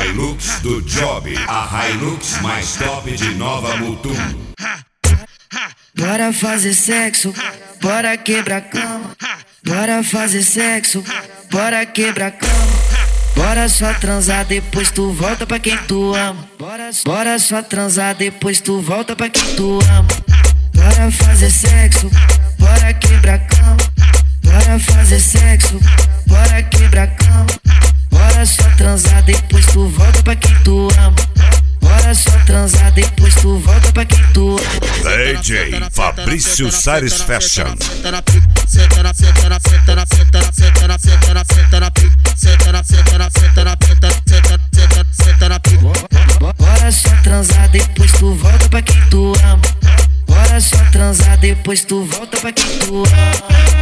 Hilux do Job, a Hilux mais top de Nova Mutum. Bora fazer sexo, bora quebrar cama. Bora fazer sexo, bora quebrar cama. Bora só transar, depois tu volta pra quem tu ama. Bora só transar, depois tu volta pra quem tu ama. Bora fazer sexo, bora quebrar cama. Bora fazer sexo, bora quebrar cama. Bora só transar, depois tu volta pra quem tu ama. Bora só transar, depois tu volta pra quem tu ama. DJ Fabrício Sares Fashion. Bora só transar, depois tu volta pra quem tu ama. Bora só transar, depois tu volta pra quem tu ama.